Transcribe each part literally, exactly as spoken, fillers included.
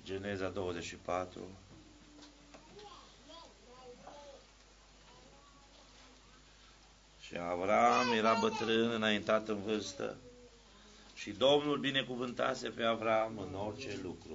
Geneza douăzeci și patru. Și Avram era bătrân, înaintat în vârstă, și Domnul binecuvântase pe Avram în orice lucru.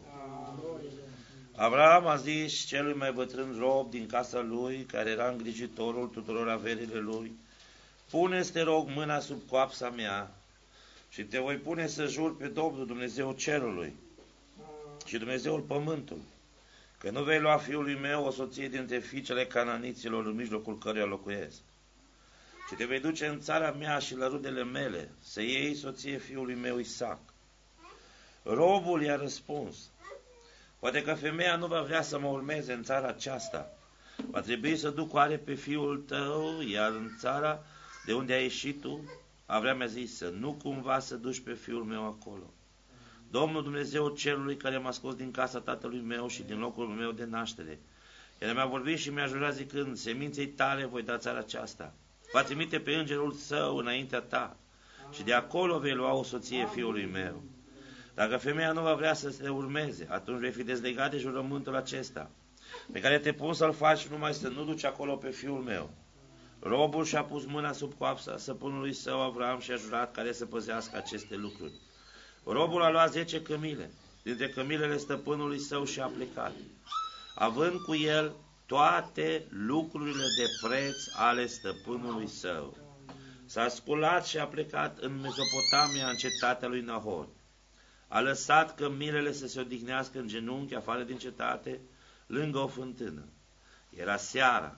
Avram a zis celui mai bătrân rob din casa lui, care era îngrijitorul tuturor averile lui: pune-ți, te rog, mâna sub coapsa mea și te voi pune să jur pe Domnul Dumnezeu cerului și Dumnezeul pământului, că nu vei lua fiului meu o soție dintre fiicele cananiților în mijlocul căruia locuiesc, și te vei duce în țara mea și la rudele mele să iei soție fiului meu Isaac. Robul i-a răspuns: poate că femeia nu va vrea să mă urmeze în țara aceasta. Va trebui să duc oare pe fiul tău, iar în țara de unde ai ieșit tu? Avram mi-a zis: să nu cumva să duci pe fiul meu acolo. Domnul Dumnezeu cerului, care m-a scos din casa tatălui meu și din locul meu de naștere, el mi-a vorbit și mi-a jurat zicând: seminței tale voi da țara aceasta. Va trimite pe îngerul său înaintea ta și de acolo vei lua o soție fiului meu. Dacă femeia nu va vrea să te urmeze, atunci vei fi dezlegat de jurământul acesta, pe care te pun să-l faci, numai să nu duci acolo pe fiul meu. Robul și-a pus mâna sub coapsa stăpânului său Avram și a jurat care să păzească aceste lucruri. Robul a luat zece cămile dintre cămilele stăpânului său și a plecat, având cu el toate lucrurile de preț ale stăpânului său. S-a sculat și a plecat în Mesopotamia, în cetatea lui Nahor. A lăsat cămilele să se odihnească în genunchi afară din cetate, lângă o fântână. Era seara,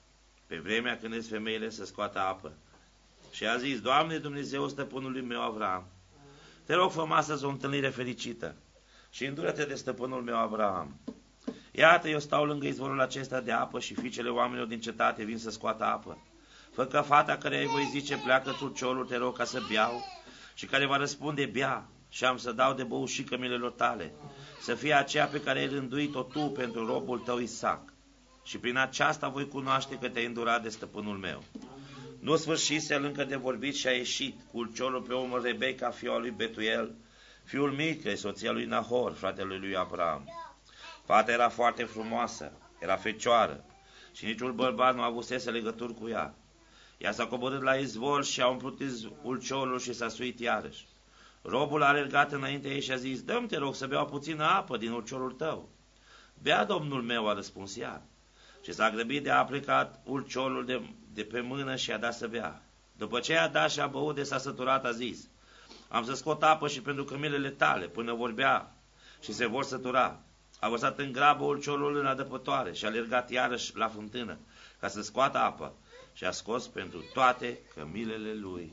pe vremea când ies femeile să scoată apă. Și a zis: Doamne Dumnezeu stăpânului meu Avram, te rog, fă-mă astăzi o întâlnire fericită și îndură-te de stăpânul meu Abraham. Iată, eu stau lângă izvorul acesta de apă și fiicele oamenilor din cetate vin să scoată apă. Fă ca fata care ai voi zice: pleacă tulciorul, te rog, ca să beau, și care va răspunde: bea, și am să dau de băut și cămilelor tale, să fie aceea pe care ai rânduit-o tu pentru robul tău Isaac. Și prin aceasta voi cunoaște că te-ai îndurat de stăpânul meu. Nu sfârșise el încă de vorbit și a ieșit cu ulciorul pe umăr Rebecca, fiul lui Betuel, fiul Milcăi, soția lui Nahor, fratele lui Abraham. Fata era foarte frumoasă, era fecioară și niciun bărbat nu avusese legături cu ea. Ea s-a coborât la izvor și a umplut ulciorul și s-a suit iarăși. Robul a alergat înainte ei și a zis: dă-mi, te rog, să beau puțină apă din ulciorul tău. Bea, domnul meu, a răspuns ea. Și s-a grăbit de a plecat ulciorul de, de pe mână și a dat să bea. După ce a dat și a băut de s-a săturat, a zis: am să scot apă și pentru cămilele tale, până vor bea și se vor sătura. A vărsat în grabă ulciorul în adăpătoare și a alergat iarăși la fântână ca să scoată apă și a scos pentru toate cămilele lui.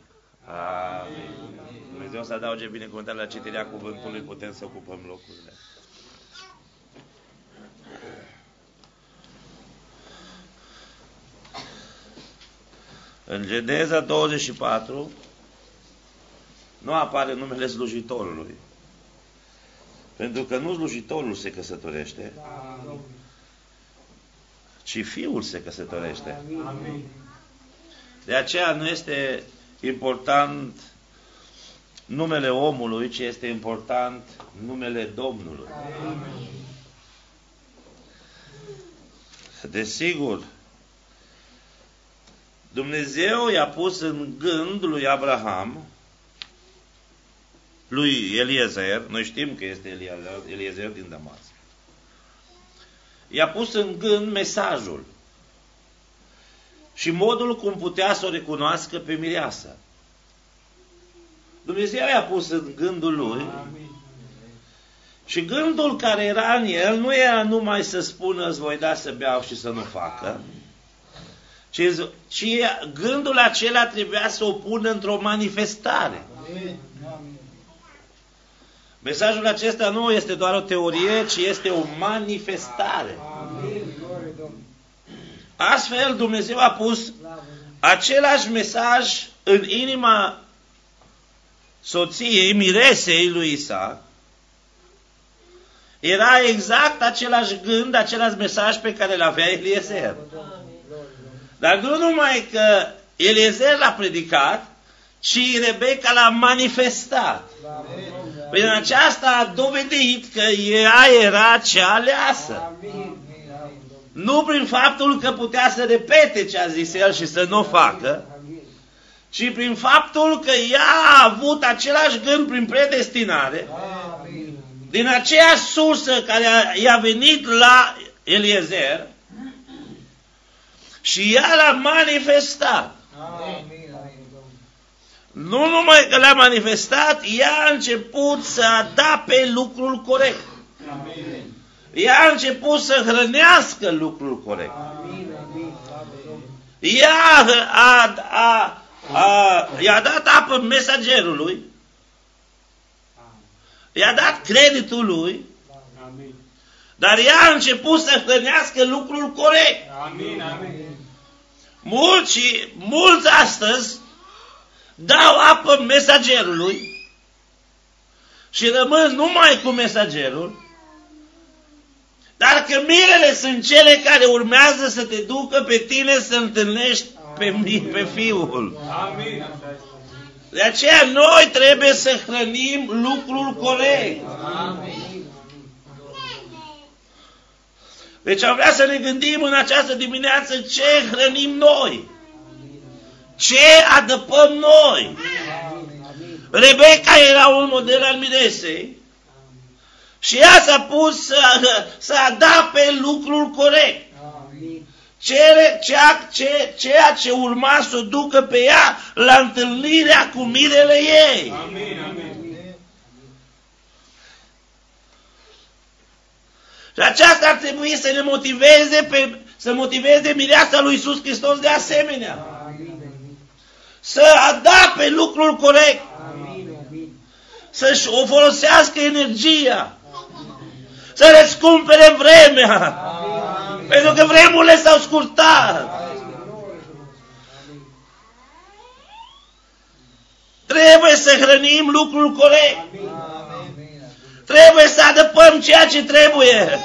Amin. Dumnezeu să adauge binecuvântare la citirea cuvântului, putem să ocupăm locurile. În Geneza douăzeci și patru nu apare numele slujitorului, pentru că nu slujitorul se căsătorește, ci fiul se căsătorește. De aceea nu este important numele omului, ci este important numele Domnului. Desigur, Dumnezeu i-a pus în gând lui Abraham, lui Eliezer, noi știm că este Eliezer din Damasc, i-a pus în gând mesajul și modul cum putea să o recunoască pe mireasă. Dumnezeu i-a pus în gândul lui și gândul care era în el nu era numai să spună: îți voi da să beau și să nu facă, ci, ci gândul acela trebuia să o pună într-o manifestare. Mesajul acesta nu este doar o teorie, ci este o manifestare. Astfel, Dumnezeu a pus același mesaj în inima soției, miresei lui Isaac. Era exact același gând, același mesaj pe care îl avea Eliezer. Dar nu numai că Eliezer l-a predicat, ci Rebecca l-a manifestat. Prin aceasta a dovedit că ea era cea aleasă. Nu prin faptul că putea să repete ce a zis el și să nu o facă, ci prin faptul că ea a avut același gând prin predestinare, din aceeași sursă care i-a venit la Eliezer și ea l-a manifestat. Nu numai că l-a manifestat, ea a început să adapte lucrul corect. Ea a început să hrănească lucrul corect. Ea a, a, a, i-a dat apă mesagerului, i-a dat creditul lui, dar ea a început să hrănească lucrul corect. Mulți, mulți astăzi dau apă mesagerului și rămân numai cu mesagerul, dar că mirele sunt cele care urmează să te ducă pe tine să întâlnești pe, pe Fiul. De aceea noi trebuie să hrănim lucrul corect. Deci am vrea să ne gândim în această dimineață ce hrănim noi. Ce adăpăm noi. Rebecca era un model al miresei și ea s-a pus să, să adapte lucrul corect. Cere, ceea, ce, ceea ce urma să o ducă pe ea la întâlnirea cu mirele ei. Amin, amin. Și aceasta ar trebui să ne motiveze, pe, să motiveze mireasa lui Iisus Hristos de asemenea. Să adapte lucrul corect. Să-și o folosească energia. Să răscumpere vremea. Pentru că vremurile s-au scurtat. Trebuie să hrănim lucrul corect. Trebuie să adăpăm ceea ce trebuie.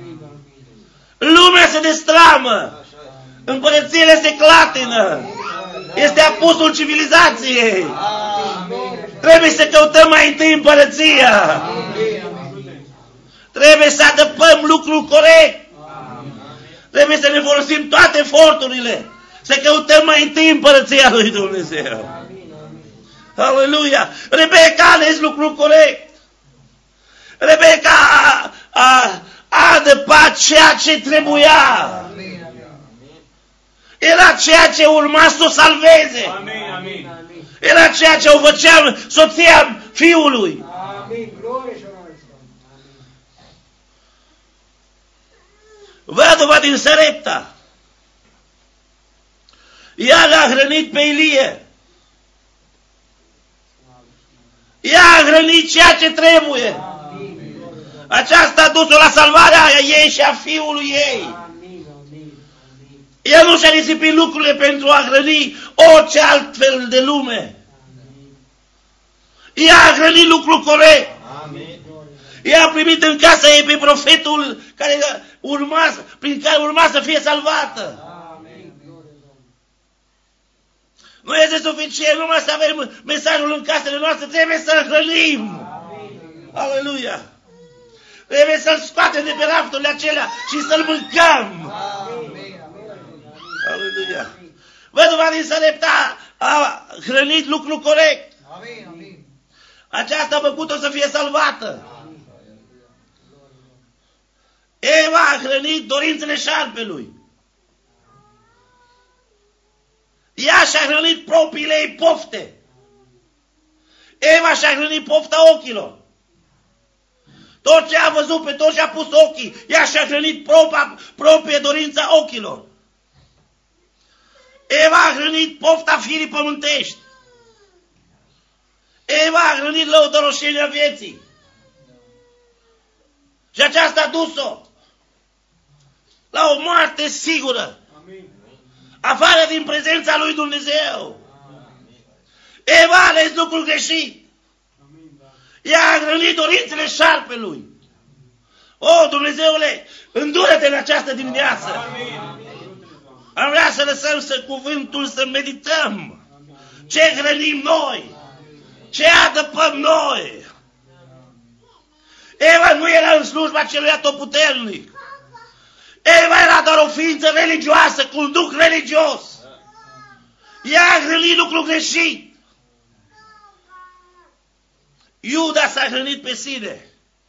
Lumea se destramă. Împărățiile se clatină. Este apusul civilizației. Trebuie să căutăm mai întâi împărăția. Trebuie să adăpăm lucrul corect. Trebuie să ne folosim toate eforturile. Să căutăm mai întâi împărăția lui Dumnezeu. Aleluia! Rebecca a ales lucrul corect. Rebecca a, a, a adăpat ceea ce trebuia. Era ceea ce urma să o salveze. Amin, amin. Era ceea ce o făcea soția fiului. Văduva din Sarepta. Ea l-a hrănit pe Ilie. Ea a hrănit ceea ce trebuie. Aceasta a dus-o la salvarea ei și a fiului ei. El nu și-a risipit lucrurile pentru a hrăni orice altfel de lume. Ea a hrănit lucrul corect. Ea a primit în casa ei pe profetul care urma, prin care urma să fie salvată. Nu este suficient numai să avem mesajul în casele noastre, trebuie să-l hrănim. Aleluia! Trebuie să-l scoatem de pe rafturile acelea și să-l mâncăm. Aleluia! Văduva din Sarepta a hrănit lucrul corect. Aceasta a făcut-o să fie salvată. Eva a hrănit dorințele șarpelui. Ea și-a hrănit propriile ei pofte. Eva și-a hrănit pofta ochilor. Tot ce a văzut, pe tot ce a pus ochii, ea și-a hrănit propria, proprie dorința ochilor. Eva a hrănit pofta firii pământești. Eva a hrănit lăudăroșenia vieții. Și aceasta a dus-o la o moarte sigură. Afară din prezența lui Dumnezeu. Eva a ales lucrul greșit. Ea a hrănit dorințele șarpelui. O, Dumnezeule, îndură-te în această dimineață. Am vrea să lăsăm să cuvântul, să medităm. Ce hrănim noi? Ce adăpăm noi? Eva nu era în slujba celui atotputernic. Eva era doar o ființă religioasă, cu un duc religios. Ea a hrănit lucru greșit. Iuda s-a hrănit pe sine.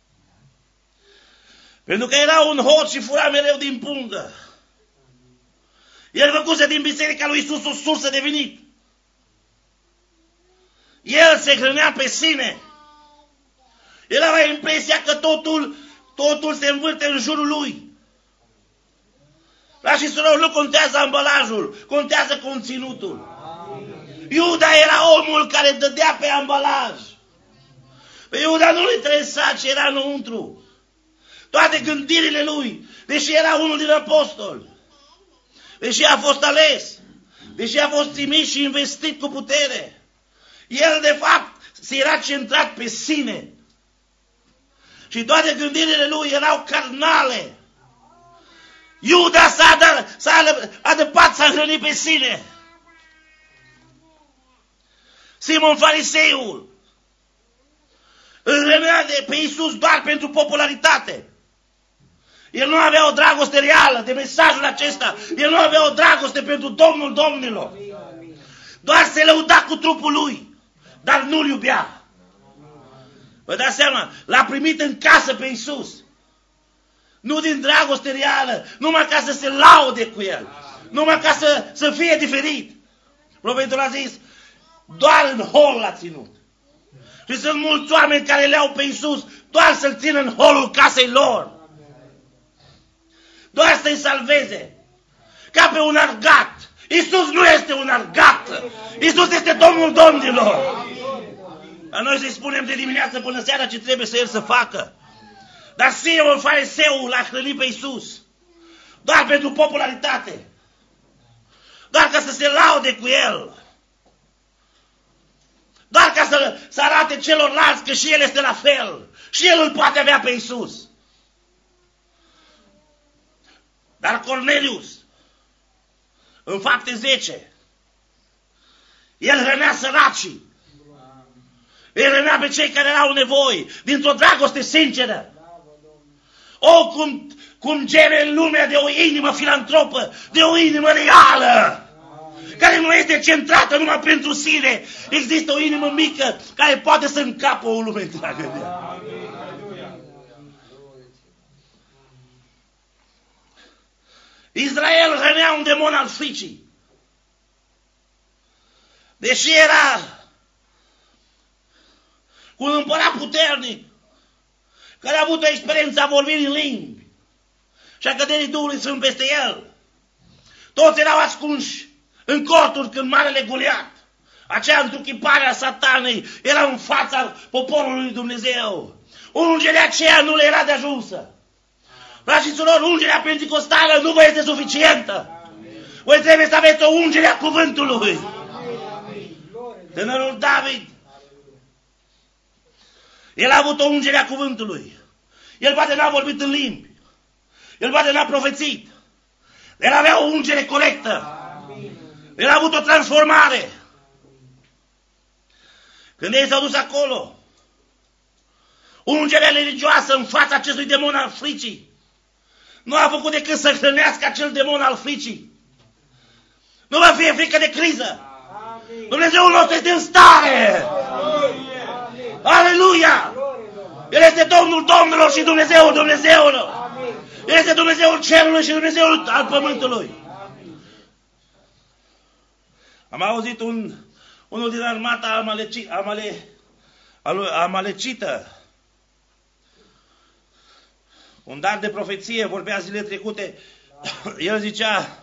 Pentru că era un hoț și fura mereu din pungă. El făcuse din biserica lui Iisus o sursă de venit. El se hrănea pe sine. El avea impresia că totul, totul se învârte în jurul lui. La și surori, nu contează ambalajul, contează conținutul. Iuda era omul care dădea pe ambalaj. Pe Iuda nu-l interesa ce era înăuntru. Toate gândirile lui, deși era unul din apostoli, deși a fost ales, deși a fost trimis și investit cu putere, el de fapt se era centrat pe sine. Și toate gândirile lui erau carnale. Iuda s-a adăpat, s-a adăpat, s-a hrănit pe sine. Simon Fariseul îl hrănea pe Iisus doar pentru popularitate. El nu avea o dragoste reală de mesajul acesta. El nu avea o dragoste pentru Domnul Domnilor. Doar se lăuda cu trupul lui, dar nu-l iubea. Vă dați seama? L-a primit în casă pe Iisus. Nu din dragoste reală, numai ca să se laude cu el. Numai ca să, să fie diferit. Profetul a zis, doar în hol l-a ținut. Și sunt mulți oameni care le-au pe Iisus doar să-l țină în holul casei lor. Doar să-i salveze. Ca pe un argat. Iisus nu este un argat. Iisus este Domnul Domnilor. Dar noi să-i spunem de dimineață până seara ce trebuie să el să facă. Dar Simon Fariseul l-a hrănit pe Iisus doar pentru popularitate. Doar ca să se laude cu el. Doar ca să, să arate celorlalți că și el este la fel. Și el îl poate avea pe Iisus. Dar Cornelius, în Fapte zece, el hrănea săracii. El hrănea pe cei care erau nevoi, dintr-o dragoste sinceră. O, cum, cum geme în lumea de o inimă filantropă, de o inimă reală, care nu este centrată numai pentru sine. Există o inimă mică care poate să încapă o lume întreagă de ea. Israel hrănea un demon al fricii. Deși era cu un împărat puternic, care a avut o experiență a vorbirii în limbi și a căderii Duhului Sfânt peste el, toți erau ascunși în corturi când Marele Goliat, acea întruchipare a satanei, era în fața poporului lui Dumnezeu. Ungerea aceea nu le era de ajunsă. Frați și surori, ungerea penticostală nu vă este suficientă. Voi trebuie să aveți o ungere a cuvântului. Tânărul David, el a avut o ungere a cuvântului. El poate n-a vorbit în limbi. El poate n-a profețit. El avea o ungere corectă. El a avut o transformare. Când ei s-au dus acolo, ungerea religioasă în fața acestui demon al fricii nu a făcut decât să hrănească acel demon al fricii. Nu va fie frică de criză. Dumnezeul nostru este în stare. Aleluia! El este Domnul Domnilor și Dumnezeul Dumnezeulor. El este Dumnezeul cerului și Dumnezeul al pământului. Am auzit un, unul din armata amaleci, amale, amalecită. Un dar de profeție, vorbea zilele trecute. El zicea,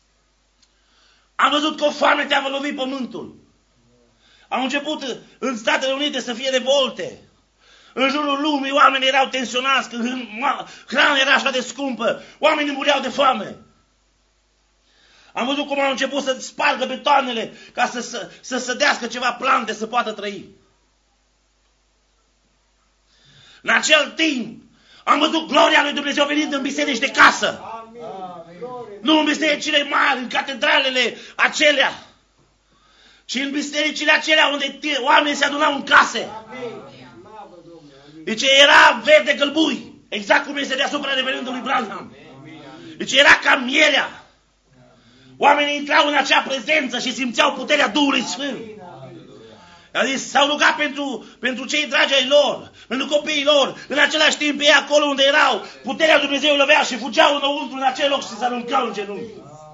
am văzut că o foame te-a lovit pământul. Am început în Statele Unite să fie revolte. În jurul lumii oamenii erau tensionați, că hrana era așa de scumpă. Oamenii mureau de foame. Am văzut cum au început să spargă betoanele ca să, să, să sădească ceva plante să poată trăi. În acel timp am văzut gloria lui Dumnezeu venind în biserici de casă. Nu în bisericile mari, în catedralele acelea, ci în bisericile acelea unde oamenii se adunau în case. Deci era verde gălbui, exact cum este deasupra reverendului Branham. Deci era ca mierea. Oamenii intrau în acea prezență și simțeau puterea Duhului Sfânt. Adică s-au rugat pentru, pentru cei dragi ai lor, pentru copiii lor. În același timp ei acolo unde erau, puterea Dumnezeu lovea și fugeau înăuntru în acel loc și se aruncau în genunchi.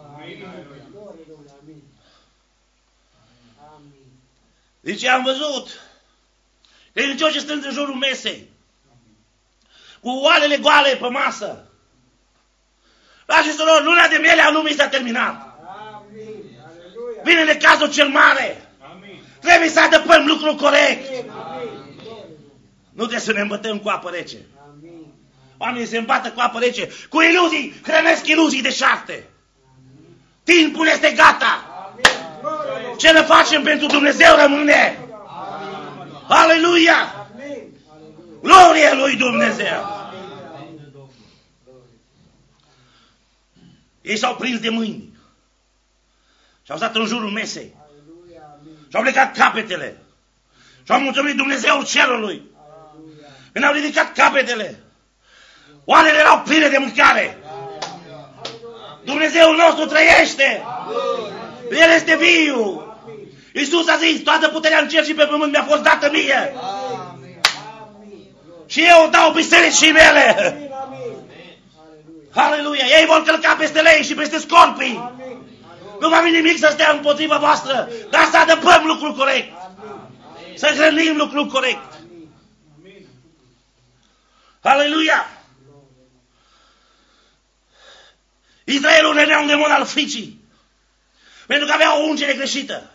Deci am văzut credincioși stând în jurul mesei, cu oalele goale pe masă. Frați și surori, luna de miere a lumii s-a terminat. Vine necazul cel mare. Trebuie să adăpăm lucrul corect. Nu trebuie să ne îmbătăm cu apă rece. Oamenii se îmbată cu apă rece, cu iluzii, hrănesc iluzii deșarte. Timpul este gata. Ce ne facem pentru Dumnezeu rămâne. Aleluia! Glorie lui Dumnezeu! Ei s-au prins de mâini și au stat în jurul mesei și au plecat capetele și au mulțumit Dumnezeul cerului. Când au ridicat capetele, oalele erau pline de mâncare. Dumnezeul nostru trăiește. El este viu. Iisus a zis, toată puterea în cer și pe pământ mi-a fost dată mie. Și eu o dau bisericii mele. Aleluia! Ei vor călca peste lei și peste scorpii. Nu va veni nimic să stea împotriva voastră, dar să adăpăm lucrul corect. Să hrănim lucrul corect. Aleluia! Israelul rănea un demon al fricii, pentru că avea o ungere greșită.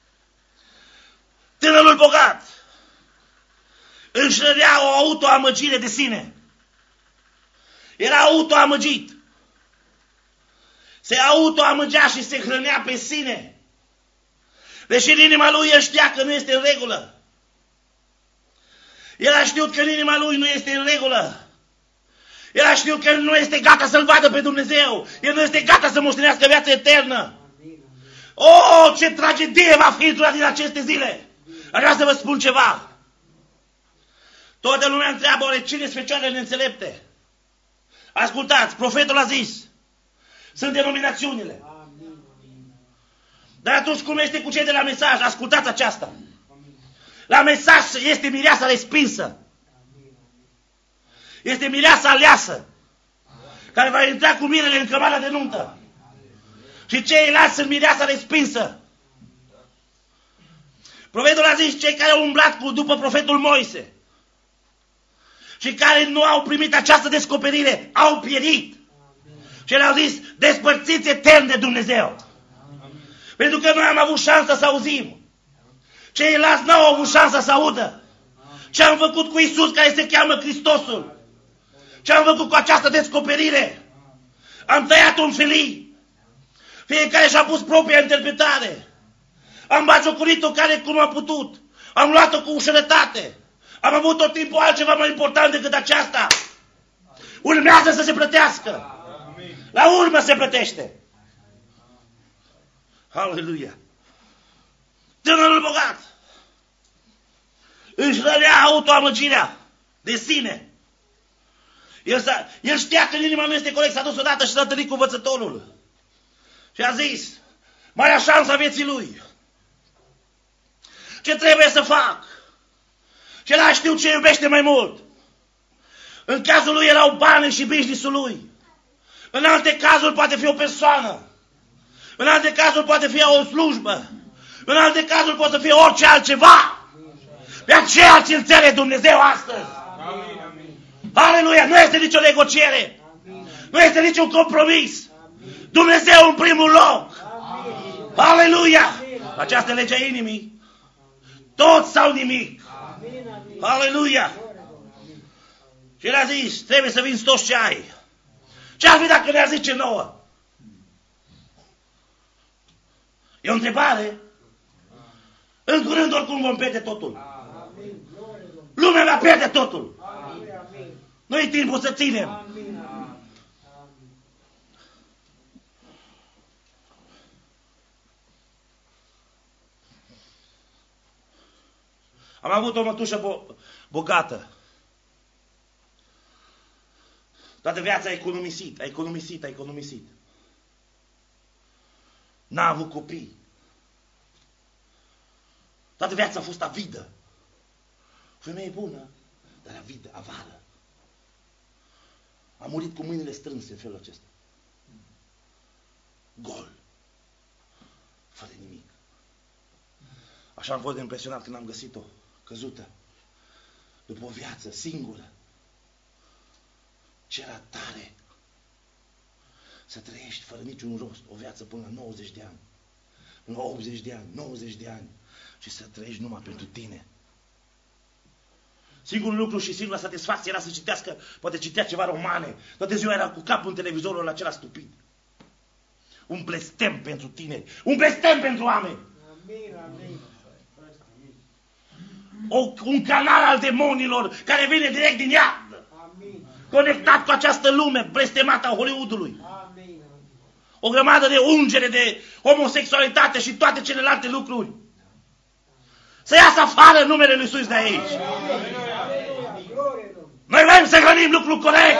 Tânărul bogat își rădea o autoamăgire de sine. Era autoamăgit. Se autoamăgea și se hrănea pe sine. Deși în inima lui el știa că nu este în regulă. El a știut că în inima lui nu este în regulă. El a știut că nu este gata să-L vadă pe Dumnezeu. El nu este gata să moștenească viața eternă. Oh, ce tragedie va fi într-una din aceste zile. Aș vrea să vă spun ceva. Toată lumea întreabă, oare cine sunt fecioarele neînțelepte? Ascultați, profetul a zis, sunt denominațiunile. Dar atunci cum este cu cei de la mesaj? Ascultați aceasta. La mesaj este mireasa respinsă. Este mireasa aleasă, care va intra cu mirele în cămara de nuntă. Și ceilalți sunt mireasa respinsă. Profetul a zis, cei care au umblat cu, după profetul Moise și care nu au primit această descoperire, au pierit. Și le-au zis, despărțiți etern de Dumnezeu. Pentru că noi am avut șansa să auzim. Ceilalți n-au avut șansa să audă. Ce am făcut cu Iisus, care se cheamă Hristosul? Ce am făcut cu această descoperire? Am tăiat un felii. Fiecare și-a pus propria interpretare. Am bagiocorit-o care cum a putut. Am luat-o cu ușurătate. Am avut tot timpul altceva mai important decât aceasta. Urmează să se plătească. La urmă se plătește. Aleluia. Tânărul bogat își rărea autoamăgirea de sine. El, el știa că inima nu este corect, s-a dus odată și s-a întâlnit cu învățătorul. Și a zis, marea șansă a vieții lui. Ce trebuie să fac? Și el știu ce iubește mai mult. În cazul lui erau bani și business-ul lui. În alte cazuri poate fi o persoană. În alte cazuri poate fi o slujbă. În alte cazuri poate fi orice altceva. De aceea ți înțeles Dumnezeu astăzi. Aleluia! Nu este nicio negociere. Nu este niciun compromis. Dumnezeu în primul loc. Aleluia! Această lege a inimii. Tot sau nimic. Aleluia! Și el a zis, trebuie să vinzi toți ce ai. Ce ar fi dacă ne-ar zice nouă? E o întrebare. În curând oricum vom pierde totul. Lumea va pierde totul. Nu e timpul să ținem. Am avut o mătușă bo- bogată. Toată viața a economisit, a economisit, a economisit. N-a avut copii. Toată viața a fost avidă. Femeie bună, dar avidă, avară. A murit cu mâinile strânse în felul acesta. Gol. Fără nimic. Așa am fost de impresionat când am găsit-o căzută. După o viață singură. Ce era tare să trăiești fără niciun rost o viață până la nouăzeci de ani. Până la optzeci de ani, nouăzeci de ani. Și să trăiești numai pentru tine. Singurul lucru și singura satisfacție era să citească, poate citea ceva romane. Toată ziua era cu capul în televizorul acela stupid. Un blestem pentru tineri. Un blestem pentru oameni. Amin, amin. O, un canal al demonilor care vine direct din iad. Amin. Conectat cu această lume blestemată a Hollywoodului. Amin. O grămadă de ungere, de homosexualitate și toate celelalte lucruri. Să iasă afară în numele Lui Iisus de aici. Noi vrem să hrănim lucrul corect.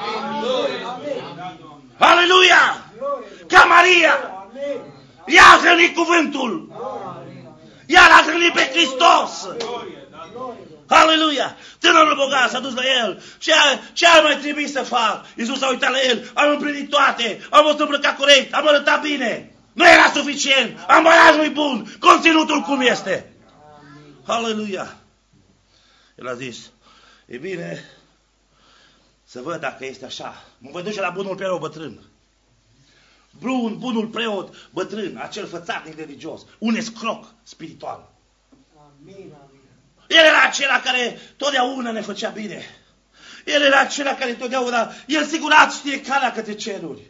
Aleluia! Ca Maria! Ea a hrănit cuvântul. Ea l-a hrănit pe Hristos. Aleluia! Tânărul bogat s-a dus la el. Ce, ce ar mai trebui să fac? Iisus a uitat la el. Am împlinit toate. Am fost îmbrăcat corect. Am arătat bine. Nu era suficient. Ambalajul e bun. Conținutul cum este? Aleluia! El a zis, e bine, să văd dacă este așa. Mă voi duce la bunul preot bătrân. Bun, bunul preot bătrân, acel fățarnic religios, un escroc spiritual. Amin, amin. El era acela care totdeauna ne făcea bine. El era acela care totdeauna, el sigurat știe calea către ceruri.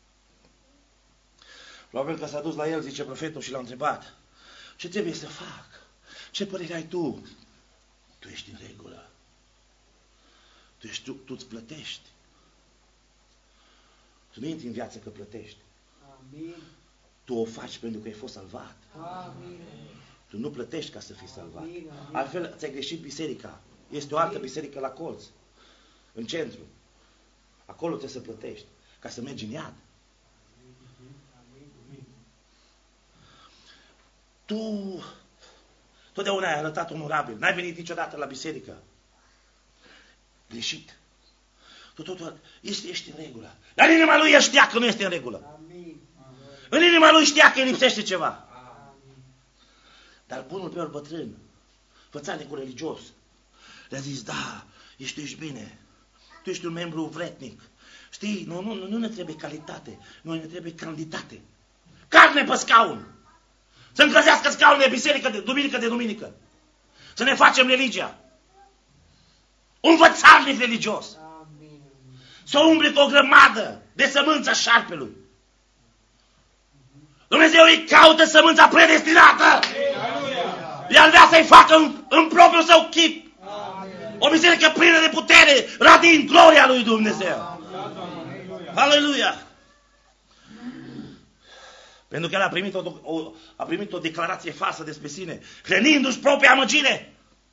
Probabil că s-a dus la el, zice profetul, și l-a întrebat, ce trebuie să fac? Ce părere ai tu? Tu ești în regulă. Tu ești, tu, tu îți plătești. Tu nu intri în viață că plătești. Amin. Tu o faci pentru că ai fost salvat. Amin. Tu nu plătești ca să fii salvat. Amin, amin. Altfel ți-ai greșit biserica. Este o altă biserică la colț. În centru. Acolo trebuie să plătești. Ca să mergi în iad. Tu totdeauna ai arătat onorabil. N-ai venit niciodată la biserică. Greșit. Tu totul ești, ești în regulă. Dar în inima lui el știa că nu este în regulă. Amin. În inima lui știa că îi lipsește ceva. Amin. Dar bunul preot bătrân, fățarnicul religios, le-a zis, da, ești, ești bine. Tu ești un membru vretnic. Știi, nu, nu, nu ne trebuie calitate, nu ne trebuie cantitate. Carne pe scaun. Să încălzească scaunul de biserică de duminică de duminică. Să ne facem religia. Un fățarnic religios. Amin. Să umble cu o grămadă de sămânța șarpelui. Dumnezeu îi caută sămânța predestinată. El vrea să-i facă în, în propriul său chip. O biserică plină de putere, radind gloria lui Dumnezeu. Aleluia! Pentru că el a primit o, o, a primit o declarație falsă despre sine, hrănindu-și propria amăgire.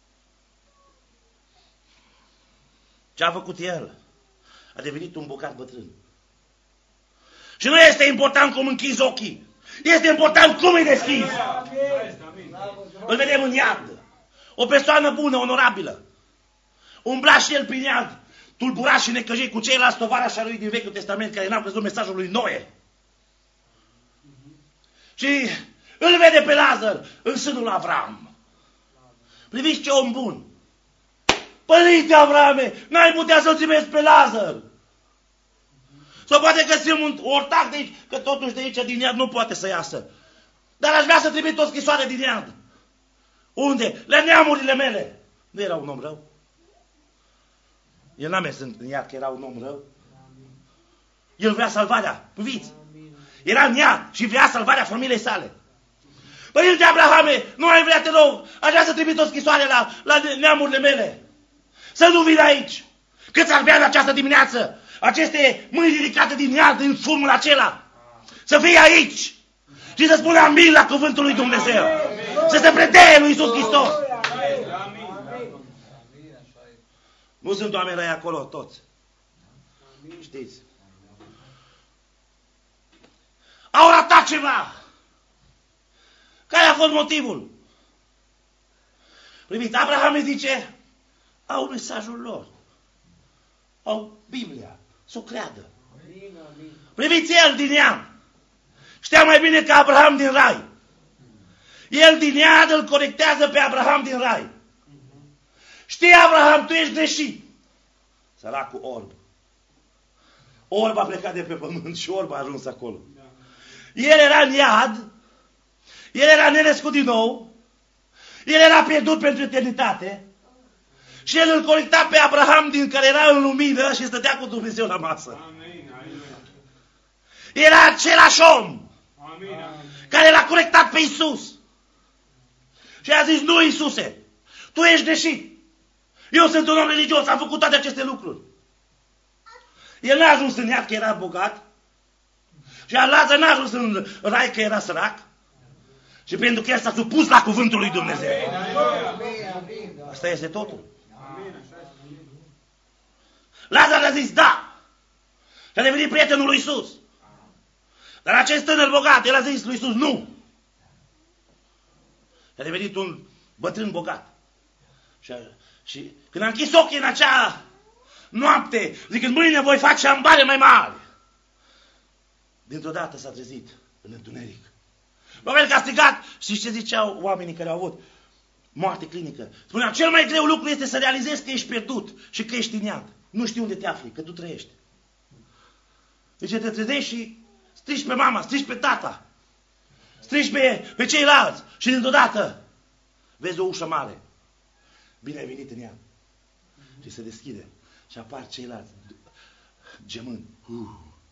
Ce a făcut el? A devenit un bogat bătrân. Și nu este important cum închizi ochii. Este important cum îi deschizi. Îl vedem în iad. O persoană bună, onorabilă. Umbla și el prin iad, tulbura și necăjit cu ceilalți tovarăși ai lui din Vechiul Testament care n-au crezut mesajul lui Noe. Și îl vede pe Lazar în sânul Avram. Priviți ce om bun. Părinte Avrame, n-ai putea să-l trimiți pe Lazar. Sau poate găsim un ortac de aici, că totuși de aici din iad nu poate să iasă. Dar aș vrea să trimit o scrisoare din iad. Unde? La neamurile mele. Nu era un om rău. El n-a mers în iad că era un om rău. El vrea salvarea. Priviți. Era în iad și vrea salvarea familiei sale. Părinte Abrahame, nu ai vrea, te rog, aș vrea să trimit o scrisoare la, la neamurile mele. Să nu vin aici. Cât ar vrea în această dimineață aceste mâini ridicate din iad, din fumul acela. Să fie aici. Și să spună amin la cuvântul lui Dumnezeu. Să se predeie lui Iisus Hristos. Nu sunt oameni răi acolo toți. Știți? Au ratat ceva. Care a fost motivul? Priviți, Abraham îi zice, au mesajul lor. Au Biblia. Să o creadă. Priviți, el din ea. Știa mai bine ca Abraham din rai. El din ea îl corectează pe Abraham din rai. Știi, Abraham, tu ești greșit. Săracul orb. Orb a plecat de pe pământ și orb a ajuns acolo. El era în iad. El era nenăscut din nou. El era pierdut pentru eternitate. Și el îl corecta pe Abraham din care era în lumină și stătea cu Dumnezeu la masă. Era același om care l-a corectat pe Iisus. Și a zis, nu, Iisuse, tu ești greșit. Eu sunt un om religios, am făcut toate aceste lucruri. El n-a ajuns în iad că era bogat. Și Lazar n-a ajuns în rai că era sărac. Și pentru că el s-a supus la cuvântul lui Dumnezeu. Asta este totul. Lazar a zis da. Și a devenit prietenul lui Iisus. Dar acest tânăr bogat, el a zis lui Iisus nu. Și a devenit un bătrân bogat. Și, a, și când a închis ochii în acea noapte, zicând mâine voi face ambale mai mari, dintr-o dată s-a trezit în întuneric. Probabil că a strigat, și ce ziceau oamenii care au avut moarte clinică? Spuneau, cel mai greu lucru este să realizezi că ești pierdut și că ești în iad. Nu știi unde te afli, că tu trăiești. Deci te trezești și strigi pe mama, strigi pe tata, strigi pe, pe ceilalți și dintr-o dată vezi o ușă mare. Bine ai venit în iad. Și se deschide și apar ceilalți gemând. Uh.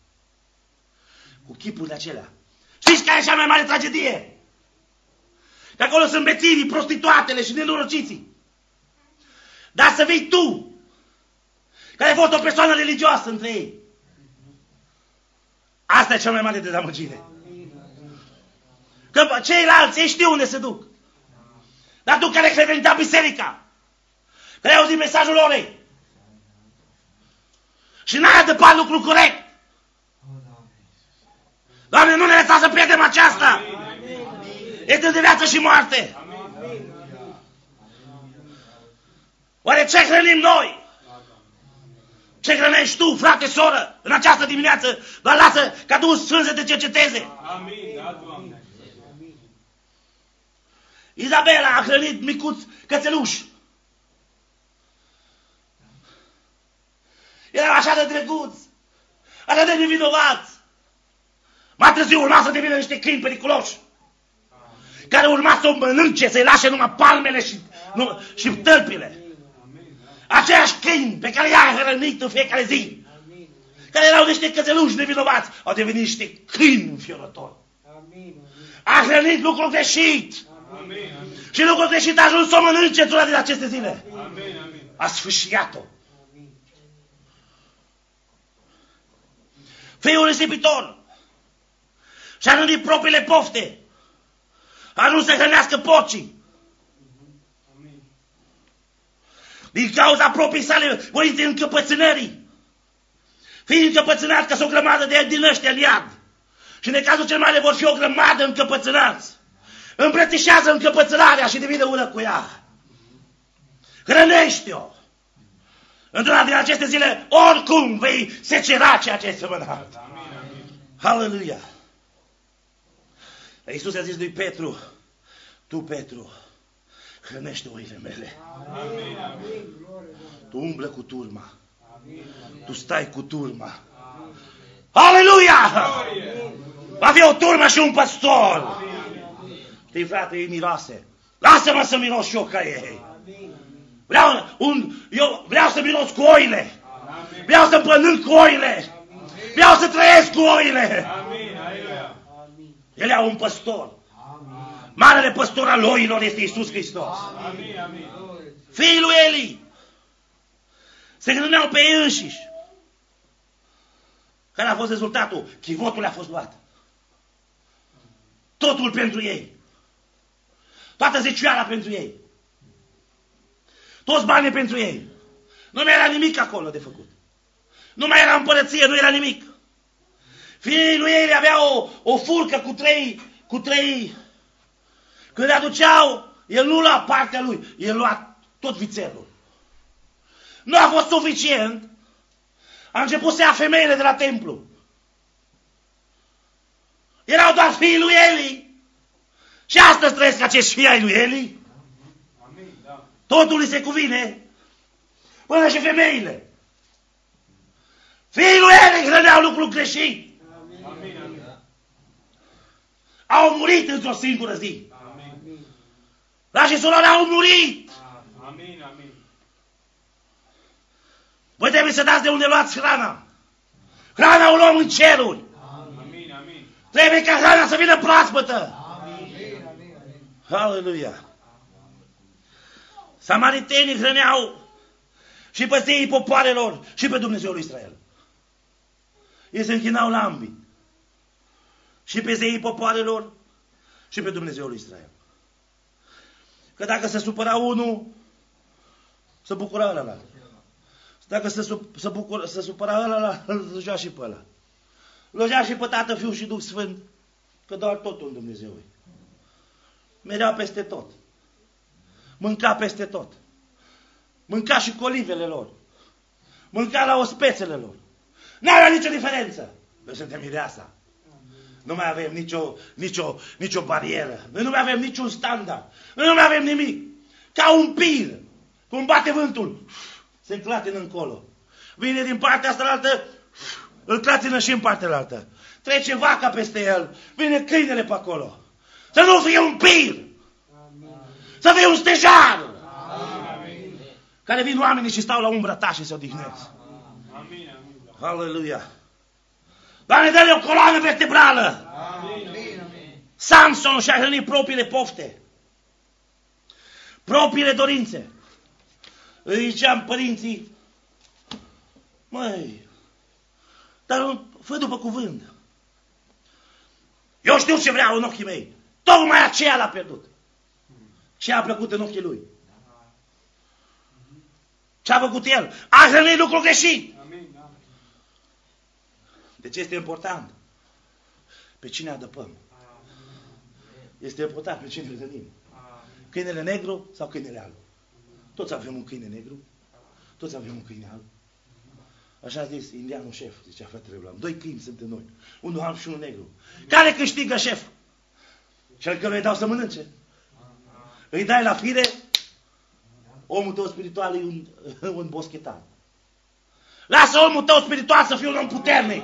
Cu chipurile acelea. Știți care e cea mai mare tragedie? Că acolo sunt bețirii, prostituatele și nenorociții. Dar să vii tu, care ai fost o persoană religioasă între ei. Asta e cea mai mare dezamăgire. Că ceilalți, ei știu unde se duc. Dar tu care ai frecventat biserica, care ai auzit mesajul orei și n-ai adăpat lucrul corect. Doamne, nu ne lăsa să pierdem aceasta. Este de viață și moarte. Oare ce hrănim noi? Ce hrănești tu, frate, soră, în această dimineață? Doar lasă ca Duhul Sfânt să te cerceteze. Amin, da, Doamne. Izabela a hrănit micuți cățeluși. Erau așa de drăguți, așa de nevinovați. Mai târziu urma să devină niște câini periculoși, care urma să o mănânce, să-i lase numai palmele și, nu, și tălpile. Aceiași câini pe care i-a hrănit în fiecare zi, care erau niște cățeluși nevinovați, au devenit niște câini înfiorători. A hrănit lucrul greșit. Și lucrul greșit a ajuns să o mănânce într-una din aceste zile. A sfâșiat-o. Fiul risipitor și-a rândit propriile pofte. A ajuns să hrănească porcii. Din cauza proprii sale voințe încăpățânării. Fiind încăpățânat că sunt o grămadă de din ăștia în iad. Și în cazul cel mare vor fi o grămadă încăpățânați. Îmbrățișează încăpățânarea și devine ură cu ea. Hrănește-o. Într-una din aceste zile, oricum vei secera ceea ce ai sămănat. Haleluia! Iisus a zis lui Petru, tu, Petru, hrănește oile mele. Amin. Tu umblă cu turma. Amin. Tu stai cu turma. Amin. Aleluia! Va fi o turmă și un păstor. Amin. Știi, frate, ei miroase. Lasă-mă să miros și eu ca ei. Vreau, un, eu vreau să miros cu oile. Amin. Vreau să mănânc cu oile. Amin. Vreau să trăiesc cu oile. Amin. El au un păstor. Amin. Marele păstor al oilor este Iisus Hristos. Amin. Amin. Fiii lui Eli se gândeau pe ei înșiși. Care a fost rezultatul? Chivotul a fost luat. Totul pentru ei. Toată zecioara pentru ei. Toți banii pentru ei. Nu mai era nimic acolo de făcut. Nu mai era împărăție, nu era nimic. Fiii lui Eli aveau o, o furcă cu trei, cu trei. Când le aduceau, el nu lua partea lui, el lua tot vițelul. Nu a fost suficient. A început să ia femeile de la templu. Erau doar fiii lui Eli. Și astăzi trăiesc acești fii ai lui Eli. Amin, da. Totul îi se cuvine. Până și femeile. Fiii lui Eli hrăneau lucruri greșit. Amin, amin. Au murit într-o singură zi. Amin. La și surori au murit. Amin, amin. Voi trebuie să dați de unde luați hrana. Hrana o luăm în ceruri. Amin, amin. Trebuie ca hrana să vină proaspătă. Amin. Amin. Aleluia. Samaritenii hrăneau și pe zeii popoarelor și pe Dumnezeul lui Israel. Ei se închinau la ambii. Și pe zeii popoarelor și pe Dumnezeul lui Israel. Că dacă se supăra unul, se bucura ăla. Dacă se, sup, se, bucura, se supăra ăla, îl slujea și pe ăla. Logea și pe Tată, Fiul și Duh Sfânt, că doar totul în Dumnezeu e. Merea peste tot. Mânca peste tot. Mânca și colivele lor. Mânca la ospețele lor. N-avea nicio diferență. Noi suntem mireasa. Nu mai avem nicio, nicio, nicio barieră. Noi nu mai avem niciun standard. Noi nu mai avem nimic. Ca un pir. Cum bate vântul. Se înclatină încolo. Vine din partea asta la altă, îl clatină și în partea altă. Trece vaca peste el. Vine câinele pe acolo. Să nu fie un pir. Să fie un stejar. Amin. Care vin oamenii și stau la umbra ta și se odihnesc. Amin, amin. Aleluia. Doamne, dă-le o coloană vertebrală. Amin. Samson și-a hrănit propriile pofte. Propriile dorințe. Îi ziceam părinții, măi, dar fă după cuvânt. Eu știu ce vreau în ochii mei. Tocmai aceea l-a pierdut. Ce a plăcut în ochii lui? Ce a făcut el? A hrănit lucru greșit. Amin. De ce este important? Pe cine adăpăm? Este important pe cine îl hrănim. Câinele negru sau câinele alb? Toți avem un câine negru. Toți avem un câine alb. Așa a zis indianul șef, zicea fratele Blam. Doi câini sunt în noi. Unul alb și unul negru. Care câștigă șef? Cel căruia îi dau să mănânce. Îi dai la fire, omul tău spiritual e un, un boschetar. Lasă omul tău spiritual să fie un om puternic.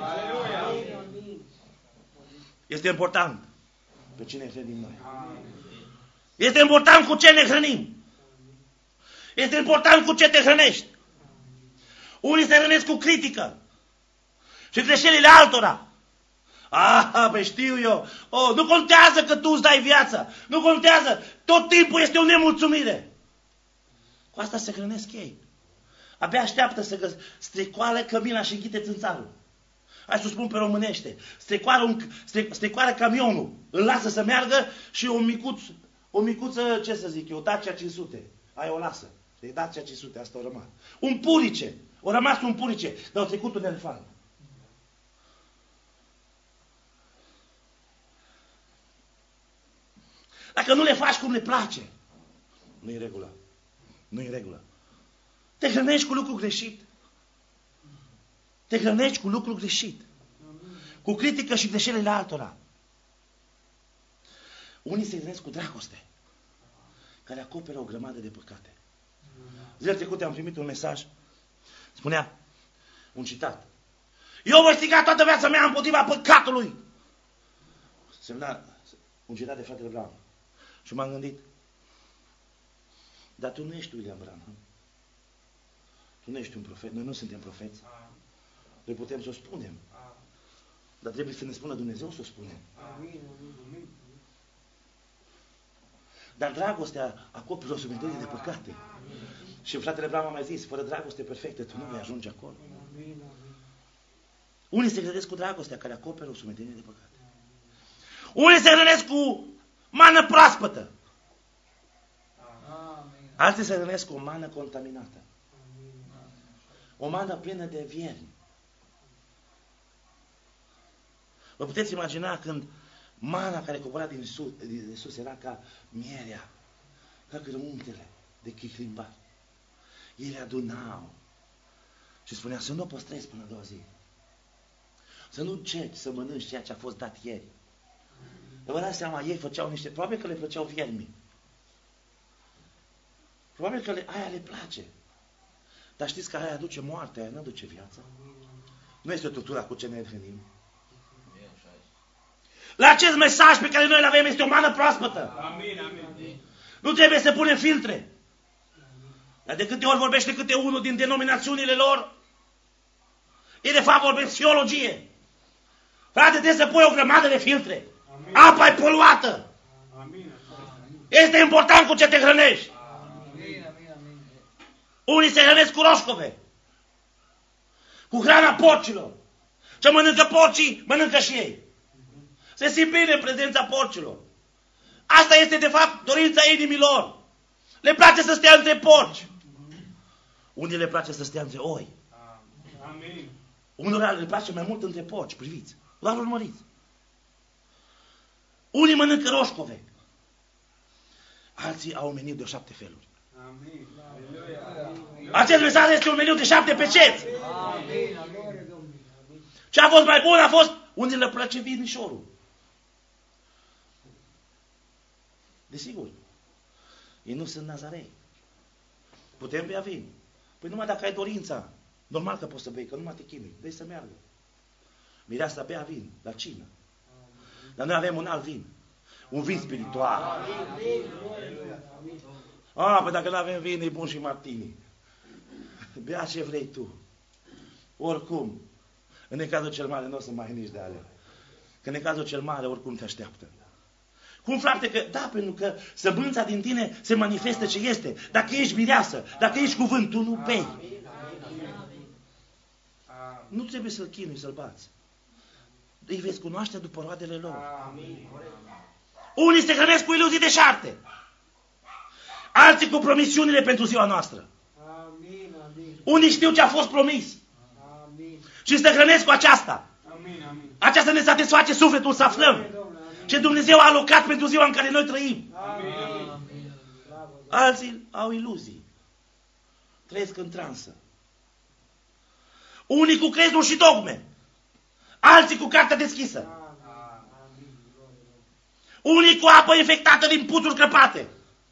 Este important pe cine hrănim noi. Este important cu ce ne hrănim. Este important cu ce te hrănești. Unii se hrănesc cu critică și greșelile altora. Ah, pe știu eu. Oh, nu contează că tu îți dai viața. Nu contează. Tot timpul este o nemulțumire. Cu asta se hrănesc ei. Abia așteaptă să găs- strecoală cămina și înghite țânțarul. Hai să spun pe românește. Strecoară, un, stre, strecoară camionul. Îl lasă să meargă și o micuț, o micuță, ce să zic eu, Dacia cinci sute. Aia o lasă. E Dacia cinci sute, asta o rămas. Un purice. O rămas un purice. Dar au trecut un elefant. Dacă nu le faci cum le place, nu e în regulă. Nu e în regulă. Te hrănești cu lucru greșit. Te hrănești cu lucru greșit. Cu critică și greșelile altora. Unii se hrănesc cu dragoste, care acoperă o grămadă de păcate. Zilele trecute am primit un mesaj. Spunea, un citat. Eu voi striga toată viața mea împotriva păcatului. Semna un citat de fratele Branham. Și m-am gândit, dar tu nu ești William Branham. Tu nu ești un profet. Noi nu suntem profeți. Noi putem să o spunem. Dar trebuie să ne spună Dumnezeu să o spunem. Dar dragostea acoperă o sumedenie de păcate. Și fratele Branham a mai zis, fără dragoste perfectă, tu nu vei ajunge acolo. Unii se hrănesc cu dragostea care acoperă o sumedenie de păcate. Unii se hrănesc cu mană proaspătă. Alții se hrănesc cu o mană contaminată. O mană plină de viermi. Vă puteți imagina când mana care cobora din sus, din sus era ca mierea, ca grăuntele de chihlimba. Ele adunau și spunea să nu o păstrezi până a doua zi. Să nu încerci să mănânci ceea ce a fost dat ieri. Vă dați seama, ei făceau niște, probabil că le plăceau viermi. Probabil că le, aia le place. Dar știți că aia aduce moarte, aia nu aduce viața. Nu este o tortură cu ce ne hrănim. La acest mesaj pe care noi îl avem este o mană proaspătă. Amin, amin. Nu trebuie să punem filtre. Dar de câte ori vorbește câte unul din denominațiunile lor, ei de fapt vorbesc psihologie. Frate, trebuie să pui o grămadă de filtre. Amin. Apa e poluată. Amin. Este important cu ce te hrănești. Amin, amin, amin. Unii se hrănesc cu roșcove. Cu hrana porcilor. Ce mănâncă porcii, mănâncă și ei. Se simt bine în prezența porcilor. Asta este de fapt dorința inimilor. Le place să stea între porci. Unii le place să stea între oi. Amin. Unora le place mai mult între porci, priviți. Doar urmăriți. Unii mănâncă roșcove. Alții au un meniu de șapte feluri. Amin. Acest mesaj este un meniu de șapte peceți. Amin, glorie Domnului. Amin. Ce a fost mai bun a fost unde le place vinișorul. Desigur. Ei nu sunt nazarei. Putem bea vin. Păi numai dacă ai dorința. Normal că poți să bei, că numai te chinui. Dă-i să meargă. Mireasa bea vin, la cină. Dar noi avem un alt vin. Un vin spiritual. Amin, glorie Domnului. Amin. Ah, păi dacă nu avem vin, e bun și martini. Bea ce vrei tu. Oricum, în necazul cel mare nu o să mai ai nici de alea. Că în necazul cel mare oricum te așteaptă. Cum, frate, că, da, pentru că sămânța din tine se manifestă ce este. Dacă ești mireasă, dacă ești cuvânt, tu nu bei. Nu trebuie să-l chinui, să-l bați. Îi veți cunoaște după roadele lor. Unii se hrănesc cu iluzii deșarte. Alții cu promisiunile pentru ziua noastră. Amin, amin. Unii știu ce a fost promis. Amin. Și se hrănesc cu aceasta. Amin, amin. Aceasta ne satisface sufletul să aflăm ce Dumnezeu a alocat pentru ziua în care noi trăim. Amin, amin. Amin. Slavă Domnului. Alții au iluzii. Trăiesc în transă. Unii cu crezul și dogme. Alții cu cartea deschisă. Amin. Glorie Domnului. Unii cu apă infectată din puțuri crăpate.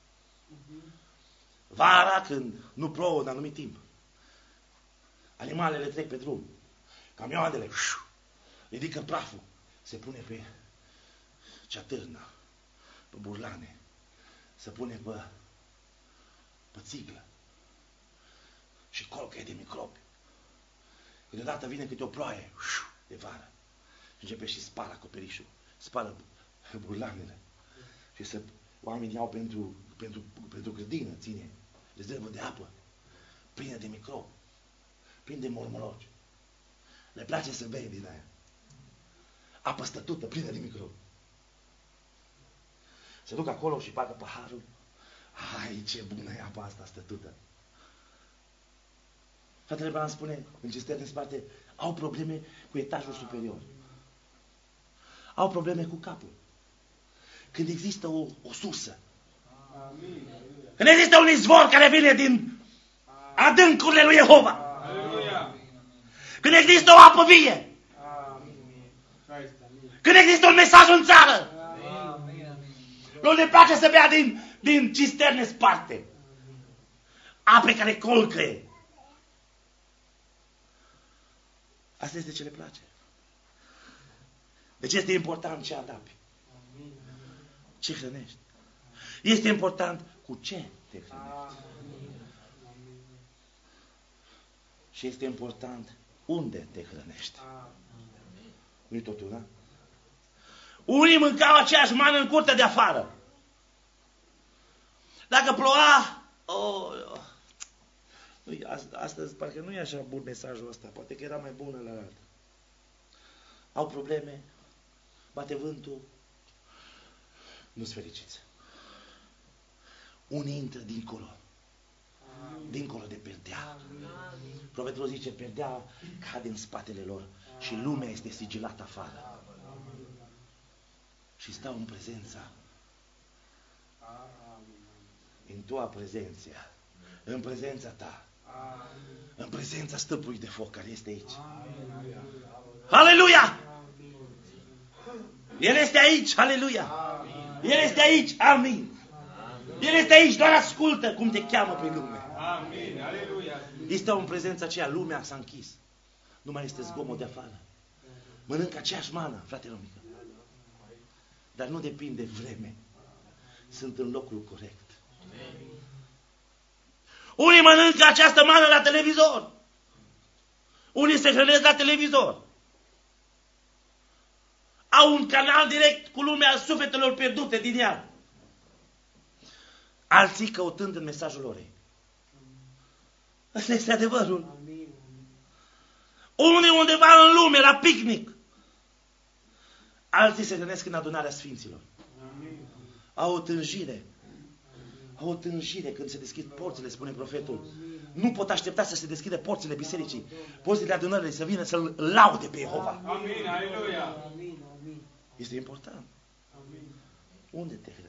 Vara, când nu plouă în anumit timp, animalele trec pe drum. Camioanele ridică praful. Se pune pe ceatârnă, pe burlane. Se pune pe, pe țiglă. Și colcă de microbi. Câteodată vine câte o ploaie de vară. Și începe și spală acoperișul. Spală burlanele. Și se, oamenii iau pentru, pentru, pentru grădină, ține rezervă de apă. Plină de microbi. Plină de mormologi. Le place să bei din aia. Apă stătută, plină de microbi. Se duc acolo și bagă paharul. Hai, ce bună e apa asta stătută. Fratele Branham spune, în cisterne în spate, au probleme cu etajul superior. Au probleme cu capul. Când există o, o sursă. Când există un izvor care vine din adâncurile lui Jehova. Aleluia. Când există o apă vie. Când există un mesaj în țară. Nu ne place să bea din, din cisterne sparte. Ape care colcă. Asta este ce le place. Deci este important ce adapi. Ce hrănești. Este important cu ce te hrănești. Și este important unde te hrănești. Nu-i totul, da? Unii mâncau aceeași mană în curtea de afară. Dacă ploua, oh, oh. Astăzi parcă nu e așa bun mesajul ăsta, poate că era mai bună la altă. Au probleme, bate vântul, nu-s fericiți. Unii intră dincolo, dincolo de perdea. Profetul zice, perdea cade în spatele lor și lumea este sigilată afară. și stau în prezența, Amin. în tua prezență, în prezența ta, în prezența stâlpului de foc care este aici. Aleluia! El este aici, aleluia! El este aici, amin! El este aici, doar ascultă cum te cheamă pe lume. Amin. Aleluia. Este în prezența aceea, lumea s-a închis. Nu mai este zgomot de afară. Mănâncă aceeași mană, fratele mică. Dar nu depinde vreme. Sunt în locul corect. Unii mănâncă această mană la televizor. Unii se hrănesc la televizor. Au un canal direct cu lumea sufletelor pierdute din ea. Alții căutând în mesajul lor. Ăsta este adevărul. Amin. Unii undeva în lume, la picnic. Alții se hrănesc în adunarea sfinților. Au o tânjire. Au o tânjire când se deschid porțile, spune profetul. Nu pot aștepta să se deschidă porțile bisericii, porțile adunării, să vină să-L laude pe Jehova. Amin. Aleluia. Amin. Amin. Este important. Amin. Unde te hrănești?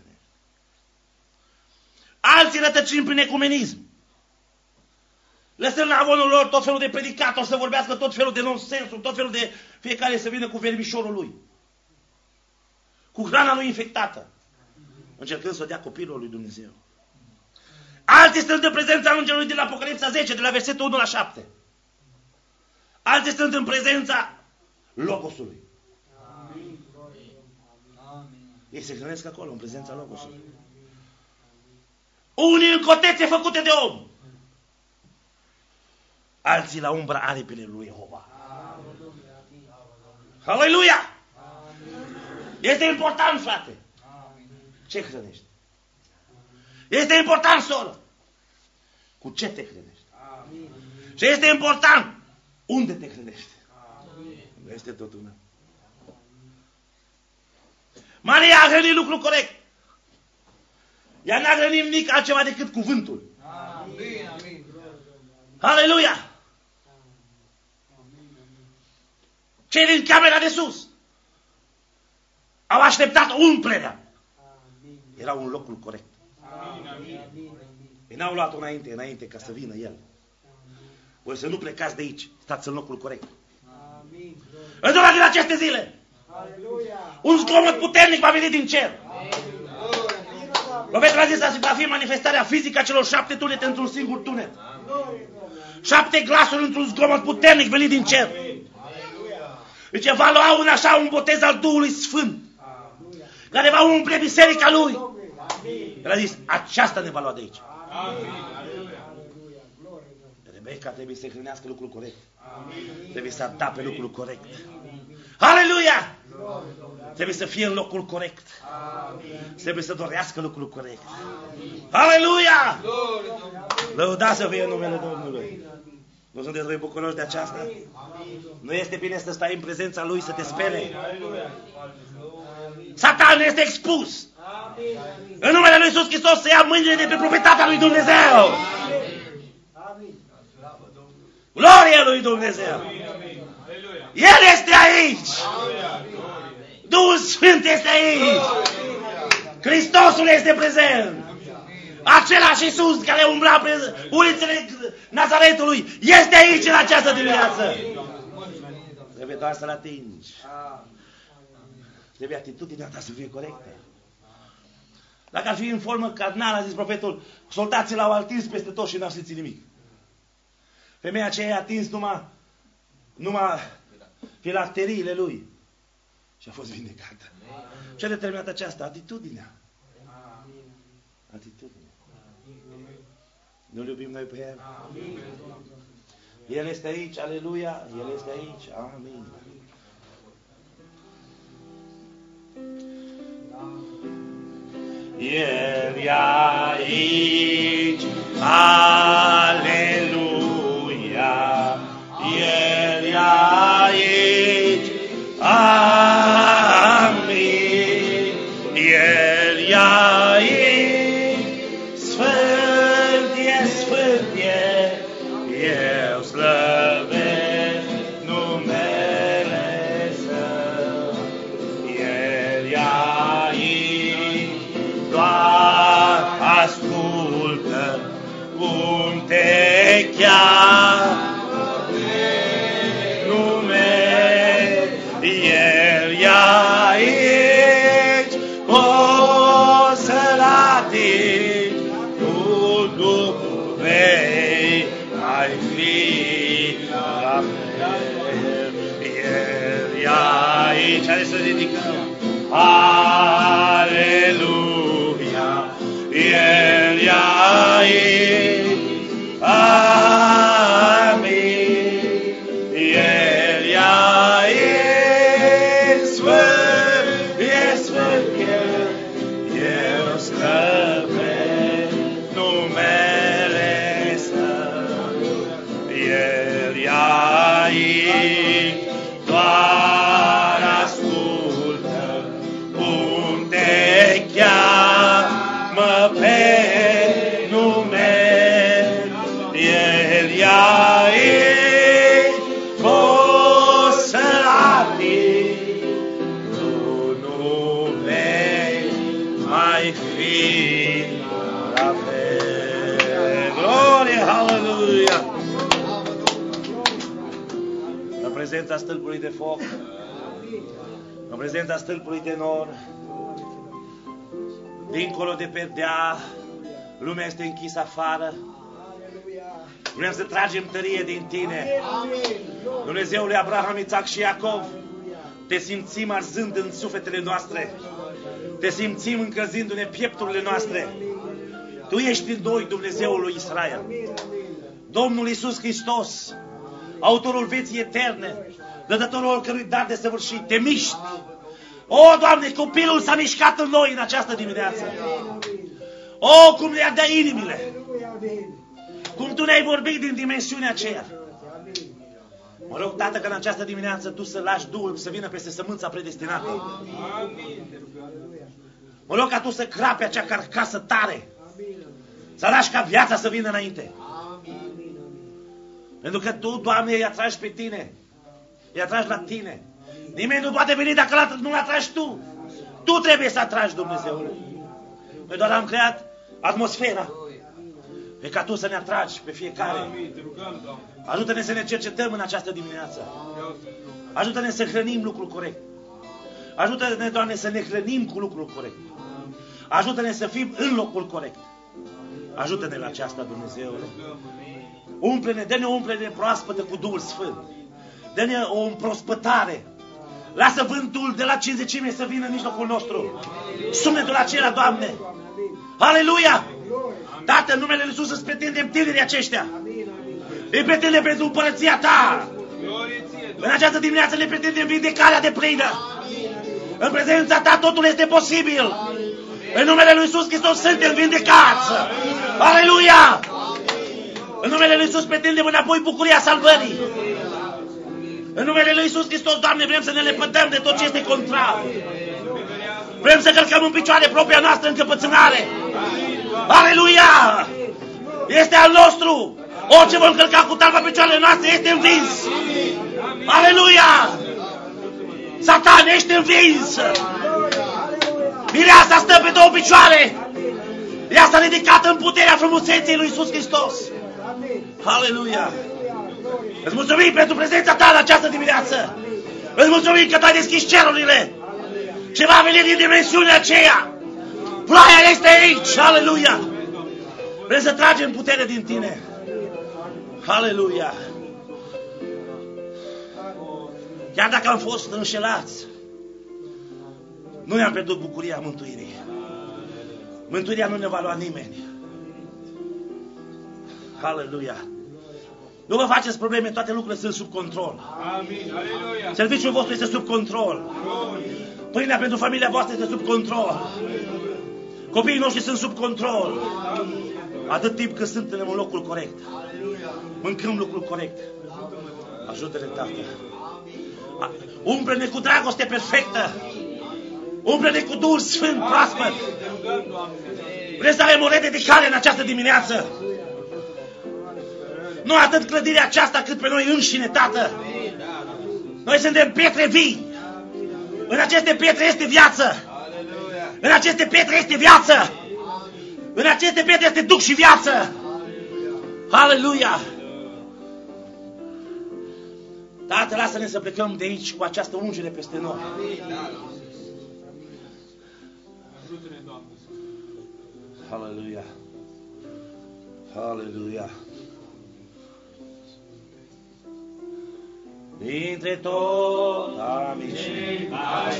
Alții rătăcim prin ecumenism. Lăsând la avonul lor tot felul de predicatori să vorbească tot felul de nonsensuri, tot felul de fiecare să vină cu vermișorul lui. Cu hrana lui infectată. Încercând să o dea copilul lui Dumnezeu. Alții sunt în prezența îngerului din Apocalipsa zece, de la versetul unu la șapte. Alții sunt în prezența Logosului. Amin. Ei se hrănesc acolo, în prezența Logosului. Unii în cotețe făcute de om. Alții la umbra aripilor lui Jehova. Aleluia! Este important, frate. Ce hrănești? Este important, soră. Cu ce te hrănești? Și este important, unde te hrănești? Nu este tot una. Maria a hrănit lucru corect. Ea n-a hrănit nimic altceva decât cuvântul. Amin. Amin. Aleluia! Cei din camera de sus au așteptat umplerea. Era un locul corect. Ei n-au luat-o înainte, înainte ca să vină el. Voi să nu plecați de aici, stați în locul corect. În zona din aceste zile, un zgomot puternic va veni din cer. Profetul a zis că va fi manifestarea fizică a celor șapte tunete într-un singur tunet. Șapte glasuri într-un zgomot puternic venit din cer. Deci va lua un așa un botez al Duhului Sfânt, care va umple biserica lui. El a zis, aceasta ne va lua de aici. Rebecca trebuie să hrănească lucrul corect. Trebuie să adapte lucrul corect. Aleluia! Trebuie să fie în locul corect. Trebuie să dorească lucrul corect. Aleluia! Lăudați să fie numele Domnului. Nu sunteți voi bucuroși de aceasta? Nu este bine să stai în prezența Lui să te spere. Satan este expus. În numele Lui Iisus Hristos să ia mâinile de pe proprietatea Lui Dumnezeu. Gloria Lui Dumnezeu. El este aici. Duhul Sfânt este aici. Hristosul este prezent. Același Iisus care umbla pe ulițele Nazaretului este aici în această dimineață. Trebuie doar să-L atingi. Trebuie atitudinea ta să fie corectă. Dacă ar fi în formă cardinală, a zis profetul, soldații l-au atins peste tot și n-au simțit nimic. Femeia aceea a atins numai, numai filacteriile lui. Și a fost vindecată. Ce a determinat aceasta? Atitudinea. Atitudinea. Nu-L iubim noi pe El? El este aici, aleluia, El este aici, amin. El e aici, aleluia, El e aici, amin, El e aici, Sfânt e, Sfânt e, eu slăvesc numele Său, El e aici. Haideți să ridicăm. Aleluia, El e aici. Amin. El e aici. Sfânt, e sfânt El. Eu slăvesc numele Său. El e aici. Doar ascultă cum te cheamă pe nume. El e aici, poți să atingi, tu nu vei mai fi la fel. Glorie, aleluia! În prezența stâlpului de foc, în prezența stâlpului de nor, dincolo de perdea, lumea este închisă afară. Vrem să tragem tărie din Tine. Dumnezeul lui Abraham, Isaac și Iacov, Te simțim arzând în sufletele noastre. Te simțim încălzindu-ne piepturile noastre. Tu ești în noi, Dumnezeul lui Israel. Domnul Iisus Hristos, autorul vieții eterne, dădătorul oricărui dar desăvârșit, Te miști. O, Doamne, copilul s-a mișcat în noi în această dimineață. O, cum le-a dat inimile. Cum Tu ne-ai vorbit din dimensiunea aceea. Mă rog, Tată, că în această dimineață Tu să lași Duhul să vină peste sămânța predestinată. Mă rog ca Tu să crape acea carcasă tare. Să lași ca viața să vină înainte. Pentru că Tu, Doamne, îi atragi pe Tine. Îi atragi la Tine. Nimeni nu poate veni dacă nu-L atragi Tu. Tu trebuie să atragi, Dumnezeule. Noi doar am creat atmosfera. E ca Tu să ne atragi pe fiecare. Ajută-ne să ne cercetăm în această dimineață. Ajută-ne să hrănim lucrul corect. Ajută-ne, Doamne, să ne hrănim cu lucrul corect. Ajută-ne să fim în locul corect. Ajută-ne la aceasta, Dumnezeule. Umple-ne, dă-ne o umplere proaspătă cu Duhul Sfânt. Dă-ne o împrospătare. Lasă vântul de la cincizecime să vină în mijlocul nostru. Sunetul acela, Doamne. Aleluia! Tată, în numele Lui Iisus îți pretindem tinerii aceștia. Îi pretindem pentru împărăția Ta. În această dimineață le pretindem vindecarea de plină. În prezența Ta totul este posibil. În numele Lui Iisus Hristos suntem vindecați. Aleluia! În numele Lui Iisus pretindem înapoi bucuria salvării. În numele Lui Iisus Hristos, Doamne, vrem să ne lepădăm de tot ce este contrar. Vrem să călcăm în picioare propria noastră încăpățânare. Aleluia! Este al nostru. Orice vom călca cu talpa picioarele noastre este învins. Aleluia! Satan, ești învins. Mireasa stă pe două picioare. Ea s-a ridicat în puterea frumuseței lui Iisus Hristos. Aleluia! Îți mulțumim pentru prezența Ta în această dimineață. Îți mulțumim că Tu ai deschis cerurile. Ce va veni din dimensiunea aceea. Ploaia este aici. Aleluia! Vrem să tragem putere din Tine. Aleluia! Chiar dacă am fost înșelați, nu ne-am pierdut bucuria mântuirii. Mântuirea nu ne va lua nimeni. Aleluia! Nu vă faceți probleme, toate lucrurile sunt sub control. Amin. Aleluia. Serviciul vostru este sub control. Pâinea pentru familia voastră este sub control. Copiii noștri sunt sub control. Atât timp cât suntem în locul corect. Mâncăm lucrul corect. Ajută-ne, Tată. Umple-ne cu dragoste perfectă. Umple-ne cu Duhul Sfânt proaspăt. Vrem să avem o rede de cale în această dimineață. Nu atât clădirea aceasta cât pe noi înșine, Tată. Noi suntem pietre vii. În aceste pietre este viață. În aceste pietre este viață. În aceste pietre este duc și viață. Aleluia! Tată, lasă-ne să plecăm de aici cu această ungere peste noi. Aleluia! Aleluia! Dintre tot am ieșit.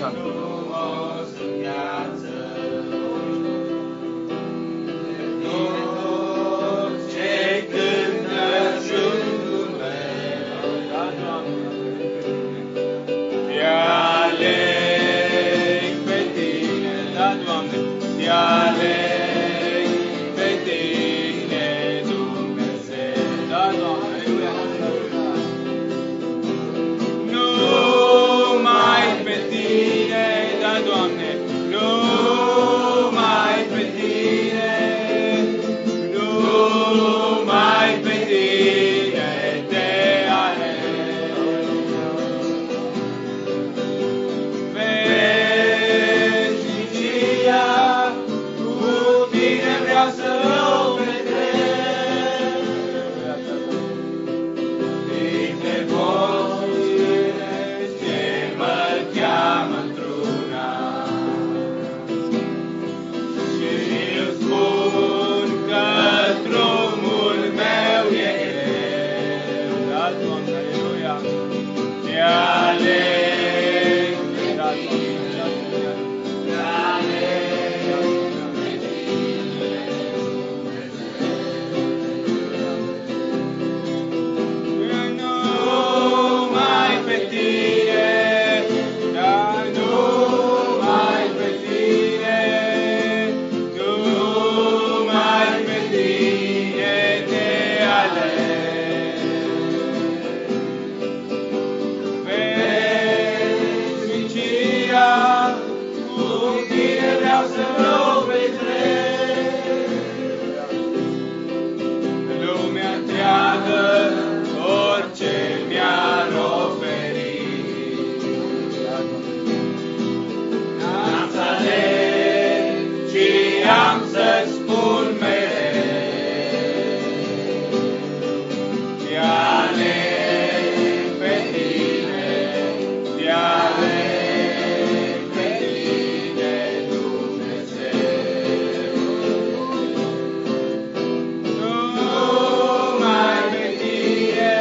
să-ți spun mereu, te aleg pe tine, te aleg pe tine, Dumnezeu. Numai pe tine,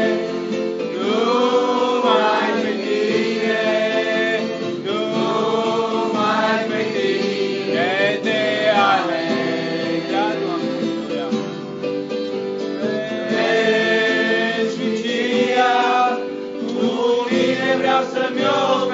numai pe tine, numai pe tine te aleg. Aleluia. Veșnicia, cu tine vreau să-mi ofer.